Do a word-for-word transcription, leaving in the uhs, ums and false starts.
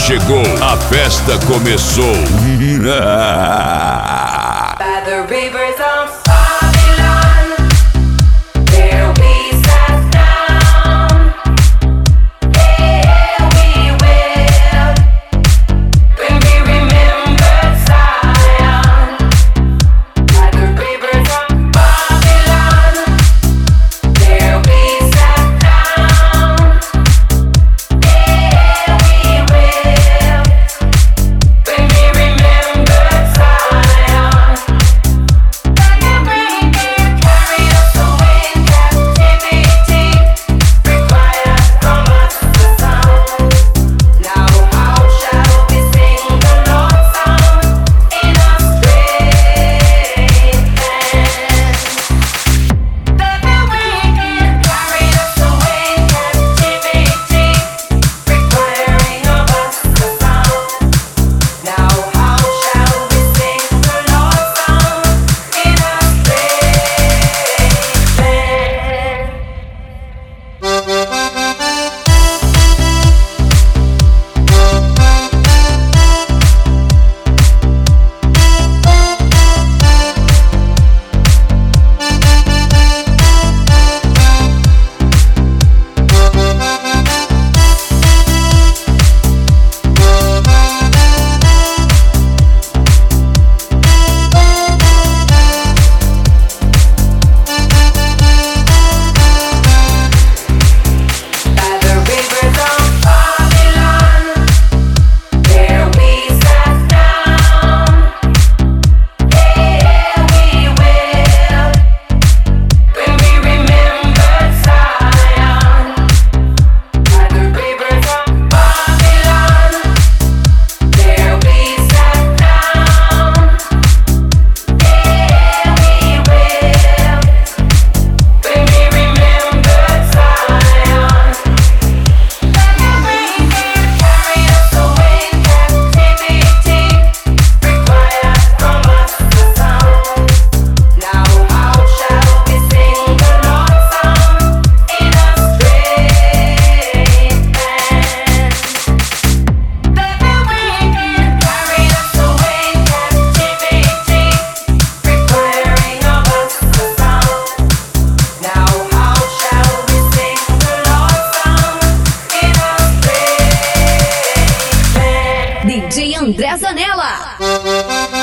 chegou, a festa começou. By the rivers of Babylon, there we sat down. There we will, when we remembered Zion. By the rivers of Babylon, there we sat down. There we will, when we remembered Zion. Carry us away in captivity, required from us the sound. Now how shall we sing the Lord's song in a strange land? The wicked carry us away in captivity, requiring of us the sound. Now how shall we sing the Lord's song in a strange land? By the rivers of Babylon, there we sat down. There we will, when we remembered Zion. By the rivers of Babylon, there we sat down. There we will, when we remembered Zion. Carry us away in captivity, required from us the sound. Now how shall we sing the Lord's song in a strange land? The wicked carry us away in captivity, requiring of us the sound. Now how shall we sing the Lord's song in a strange land? D J André Zanella.